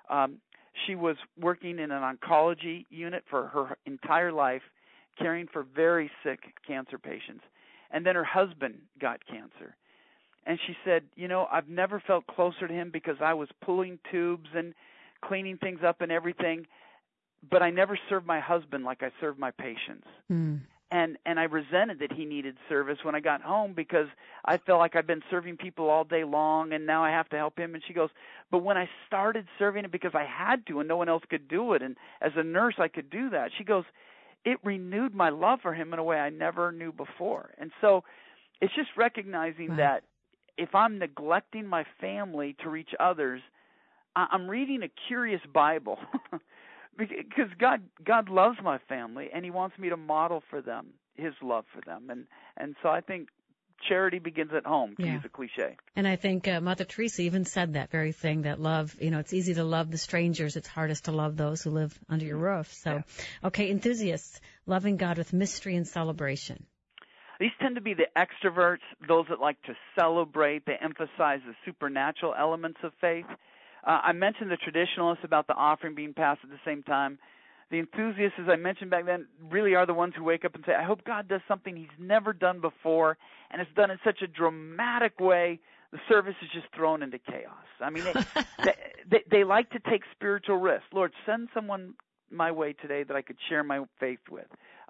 She was working in an oncology unit for her entire life, caring for very sick cancer patients. And then her husband got cancer. And she said, I've never felt closer to him because I was pulling tubes and cleaning things up and everything, but I never served my husband like I served my patients. Mm. And I resented that he needed service when I got home because I felt like I've been serving people all day long and now I have to help him. And she goes, but when I started serving it because I had to and no one else could do it, and as a nurse I could do that, she goes, it renewed my love for him in a way I never knew before. And so it's just recognizing that if I'm neglecting my family to reach others, I'm reading a curious Bible because God loves my family and he wants me to model for them his love for them. And so I think charity begins at home, to use a cliche. And I think Mother Teresa even said that very thing, that love, it's easy to love the strangers. It's hardest to love those who live under your roof. So, okay, enthusiasts, loving God with mystery and celebration. These tend to be the extroverts, those that like to celebrate. They emphasize the supernatural elements of faith. I mentioned the traditionalists about the offering being passed at the same time. The enthusiasts, as I mentioned back then, really are the ones who wake up and say, I hope God does something he's never done before, and it's done in such a dramatic way, the service is just thrown into chaos. I mean, they like to take spiritual risks. Lord, send someone my way today that I could share my faith with.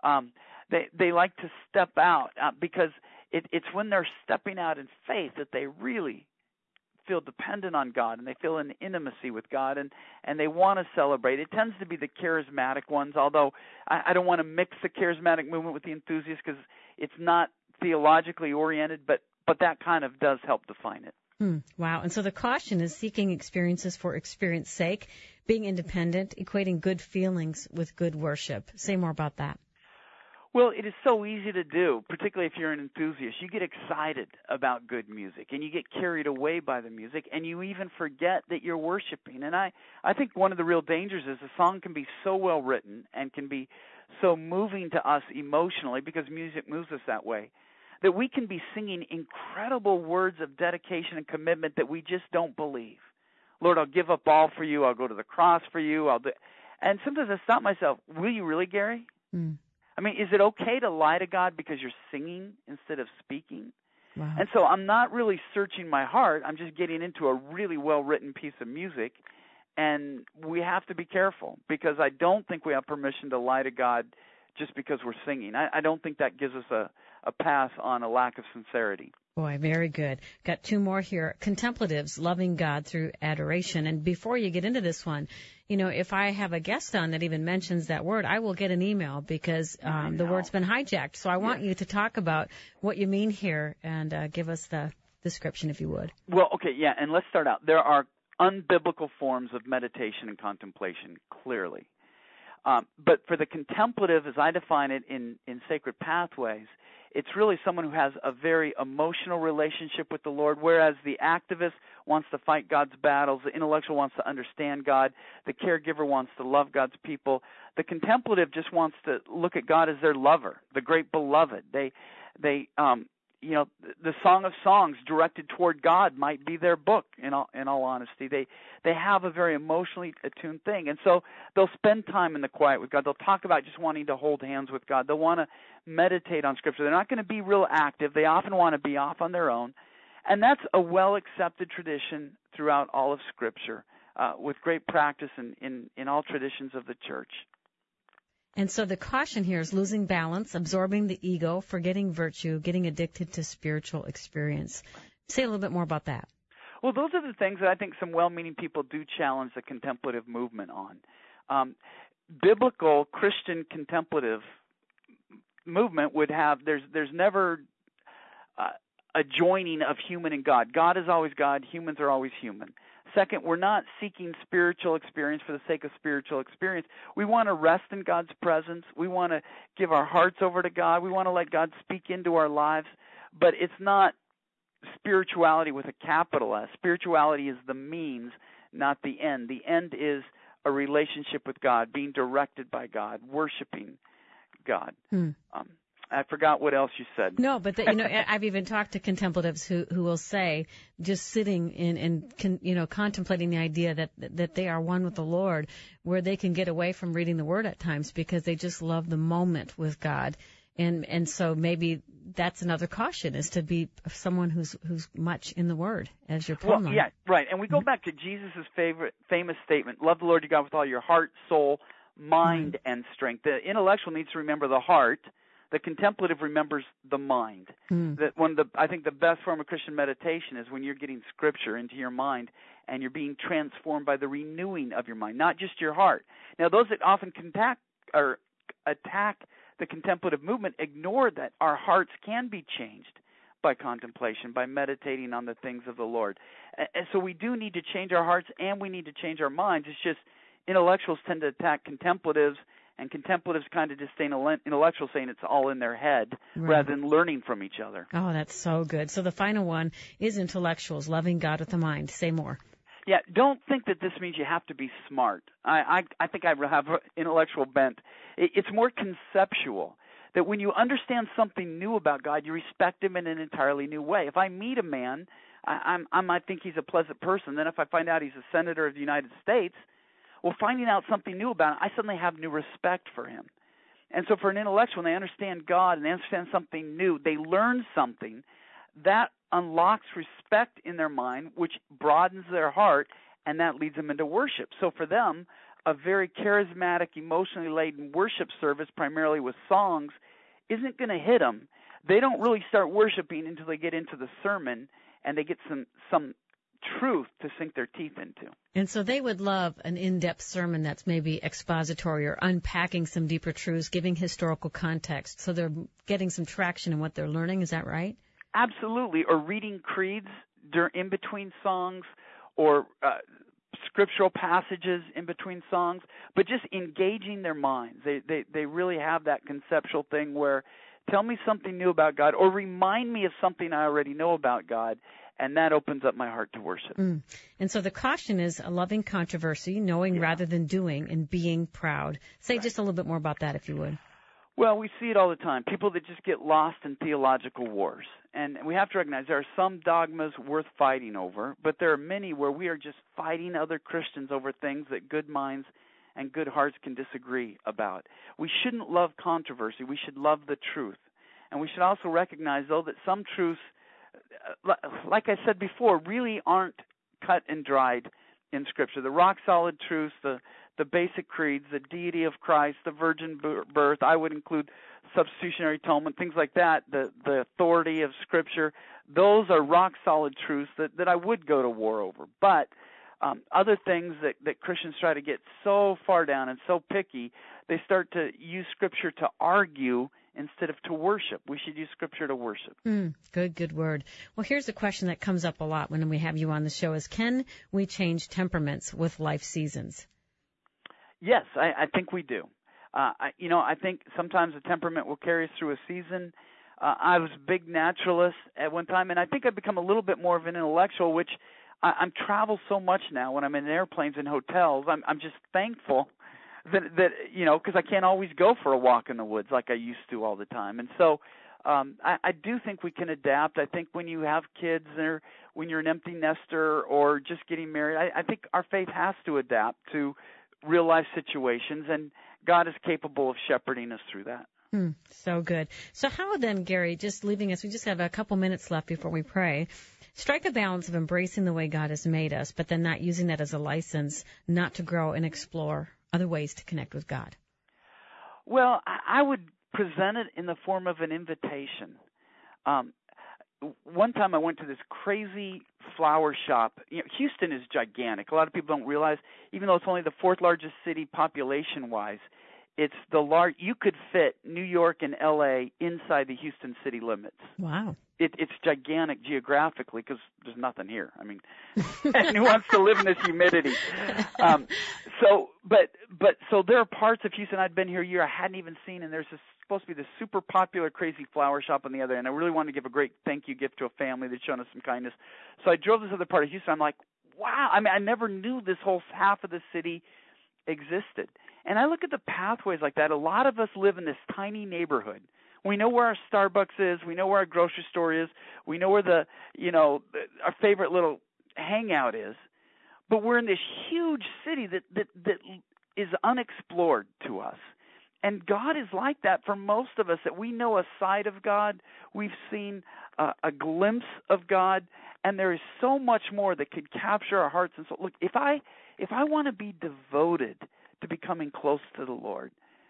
They like to step out because it's when they're stepping out in faith that they really feel dependent on God and they feel an intimacy with God and they want to celebrate. It tends to be the charismatic ones, although I don't want to mix the charismatic movement with the enthusiasts because it's not theologically oriented, but that kind of does help define it. Wow. And so the caution is seeking experiences for experience sake, being independent, equating good feelings with good worship. Say more about that. Well, it is so easy to do, particularly if you're an enthusiast. You get excited about good music, and you get carried away by the music, and you even forget that you're worshiping. And I think one of the real dangers is a song can be so well written and can be so moving to us emotionally, because music moves us that way, that we can be singing incredible words of dedication and commitment that we just don't believe. Lord, I'll give up all for you. I'll go to the cross for you. And sometimes I stop myself. Will you really, Gary? I mean, is it okay to lie to God because you're singing instead of speaking? Wow. And so I'm not really searching my heart. I'm just getting into a really well-written piece of music, and we have to be careful, because I don't think we have permission to lie to God just because we're singing. I don't think that gives us a pass on a lack of sincerity. Boy, very good. Got two more here. Contemplatives, loving God through adoration. And before you get into this one, if I have a guest on that even mentions that word, I will get an email, because the word's been hijacked. So I want you to talk about what you mean here and give us the description, if you would. Well, okay, yeah, and let's start out. There are unbiblical forms of meditation and contemplation, clearly. But for the contemplative, as I define it in Sacred Pathways, it's really someone who has a very emotional relationship with the Lord, whereas the activist wants to fight God's battles, the intellectual wants to understand God, the caregiver wants to love God's people. The contemplative just wants to look at God as their lover, the great beloved. The Song of Songs directed toward God might be their book, in all honesty. They have a very emotionally attuned thing. And so they'll spend time in the quiet with God. They'll talk about just wanting to hold hands with God. They'll want to meditate on Scripture. They're not going to be real active. They often want to be off on their own. And that's a well-accepted tradition throughout all of Scripture, with great practice in all traditions of the church. And so the caution here is losing balance, absorbing the ego, forgetting virtue, getting addicted to spiritual experience. Say a little bit more about that. Well, those are the things that I think some well-meaning people do challenge the contemplative movement on. Biblical Christian contemplative movement would have, there's never a joining of human and God. God is always God. Humans are always human. Second, we're not seeking spiritual experience for the sake of spiritual experience. We want to rest in God's presence. We want to give our hearts over to God. We want to let God speak into our lives. But it's not spirituality with a capital S. Spirituality is the means, not the end. The end is a relationship with God, being directed by God, worshiping God. I forgot what else you said. No, but I've even talked to contemplatives who will say, just sitting and contemplating the idea that they are one with the Lord, where they can get away from reading the Word at times because they just love the moment with God, and so maybe that's another caution, is to be someone who's much in the Word, as you're pulling on. Well, yeah, right. And we go back to Jesus' famous statement: "Love the Lord your God with all your heart, soul, mind, and strength." The intellectual needs to remember the heart. The contemplative remembers the mind. That I think the best form of Christian meditation is when you're getting Scripture into your mind and you're being transformed by the renewing of your mind, not just your heart. Now, those that often attack the contemplative movement ignore that our hearts can be changed by contemplation, by meditating on the things of the Lord. And so we do need to change our hearts and we need to change our minds. It's just intellectuals tend to attack contemplatives, and contemplatives kind of disdain intellectuals, saying it's all in their head, rather than learning from each other. Oh, that's so good. So the final one is intellectuals, loving God with the mind. Say more. Yeah, don't think that this means you have to be smart. I think I have an intellectual bent. It's more conceptual, that when you understand something new about God, you respect Him in an entirely new way. If I meet a man, I might think he's a pleasant person. Then if I find out he's a senator of the United States, well, finding out something new about him, I suddenly have new respect for him. And so for an intellectual, when they understand God and they understand something new, they learn something, that unlocks respect in their mind, which broadens their heart, and that leads them into worship. So for them, a very charismatic, emotionally laden worship service, primarily with songs, isn't going to hit them. They don't really start worshiping until they get into the sermon and they get some truth to sink their teeth into. And so they would love an in-depth sermon that's maybe expository or unpacking some deeper truths, giving historical context, so they're getting some traction in what they're learning. Is that right? Absolutely. Or reading creeds in between songs, or scriptural passages in between songs, but just engaging their minds. They really have that conceptual thing where, tell me something new about God, or remind me of something I already know about God, and that opens up my heart to worship. And so the caution is a loving controversy, knowing rather than doing, and being proud. Say just a little bit more about that, if you would. Well, we see it all the time. People that just get lost in theological wars. And we have to recognize there are some dogmas worth fighting over, but there are many where we are just fighting other Christians over things that good minds and good hearts can disagree about. We shouldn't love controversy. We should love the truth. And we should also recognize, though, that some truths, like I said before, really aren't cut and dried in Scripture, the rock-solid truths, the basic creeds, the deity of Christ, the virgin birth. I would include substitutionary atonement, things like that, the authority of Scripture. Those are rock-solid truths that I would go to war over. But other things that Christians try to get so far down and so picky, they start to use Scripture to argue instead of to worship. We should use Scripture to worship. Good word. Well, here's a question that comes up a lot when we have you on the show is, can we change temperaments with life seasons? Yes, I think we do. I think sometimes a temperament will carry us through a season. I was a big naturalist at one time, and I think I've become a little bit more of an intellectual, which I'm travel so much now when I'm in airplanes and hotels. I'm just thankful that because I can't always go for a walk in the woods like I used to all the time. And so I do think we can adapt. I think when you have kids or when you're an empty nester or just getting married, I think our faith has to adapt to real life situations, and God is capable of shepherding us through that. So good. So how then, Gary, just leaving us, we just have a couple minutes left before we pray, strike a balance of embracing the way God has made us, but then not using that as a license not to grow and explore other ways to connect with God? Well, I would present it in the form of an invitation. One time I went to this crazy flower shop. Houston is gigantic. A lot of people don't realize, even though it's only the fourth largest city population-wise, it's the you could fit New York and L.A. inside the Houston city limits. Wow. It's gigantic geographically because there's nothing here. I mean, and who wants to live in this humidity? So there are parts of Houston I'd been here a year I hadn't even seen, and there's supposed to be this super popular crazy flower shop on the other end. I really wanted to give a great thank you gift to a family that's shown us some kindness. So I drove this other part of Houston. I'm like, wow. I mean, I never knew this whole half of the city existed. And I look at the pathways like that. A lot of us live in this tiny neighborhood. We know where our Starbucks is. We know where our grocery store is. We know where our favorite little hangout is. But we're in this huge city that is unexplored to us. And God is like that for most of us, that we know a side of God. We've seen a glimpse of God, and there is so much more that could capture our hearts and soul. Look, if I want to be devoted to becoming close to the Lord,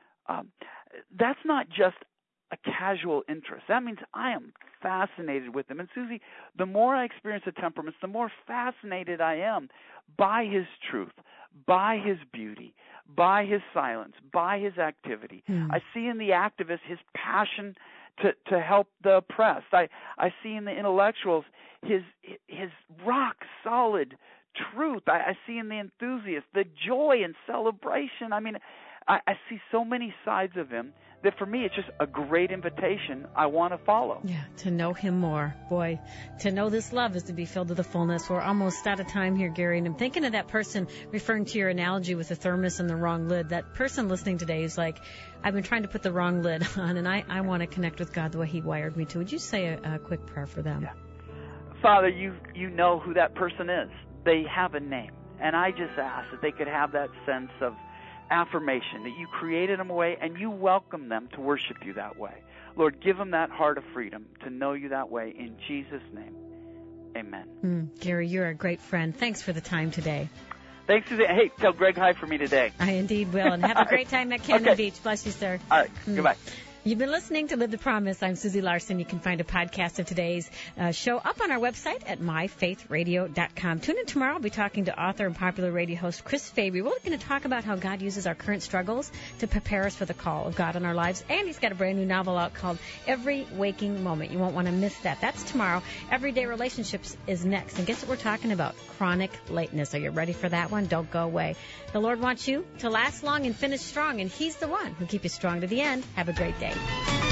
that's not just a casual interest. That means I am fascinated with Him. And Susie, the more I experience the temperaments, the more fascinated I am by His truth, by His beauty, by His silence, by His activity. I see in the activist His passion to help the oppressed. I see in the intellectuals his rock solid truth. I see in the enthusiast the joy and celebration. I mean, I see so many sides of Him that for me it's just a great invitation I want to follow. Yeah, to know Him more. Boy, to know this love is to be filled to the fullness. We're almost out of time here, Gary, and I'm thinking of that person, referring to your analogy with the thermos and the wrong lid. That person listening today is like, I've been trying to put the wrong lid on, and I want to connect with God the way He wired me to. Would you say a quick prayer for them? Yeah. Father, you know who that person is. They have a name, and I just ask that they could have that sense of affirmation, that you created them a way and you welcome them to worship you that way. Lord, give them that heart of freedom to know you that way. In Jesus' name, amen. Gary, you're a great friend. Thanks for the time today. Thanks. Hey, tell Greg hi for me today. I indeed will, and have a great time at Cannon Beach. Bless you, sir. All right, goodbye. You've been listening to Live the Promise. I'm Susie Larson. You can find a podcast of today's show up on our website at myfaithradio.com. Tune in tomorrow. I'll be talking to author and popular radio host Chris Fabry. We're going to talk about how God uses our current struggles to prepare us for the call of God in our lives. And he's got a brand new novel out called Every Waking Moment. You won't want to miss that. That's tomorrow. Everyday Relationships is next. And guess what we're talking about? Chronic lateness. Are you ready for that one? Don't go away. The Lord wants you to last long and finish strong, and He's the one who'll keep you strong to the end. Have a great day.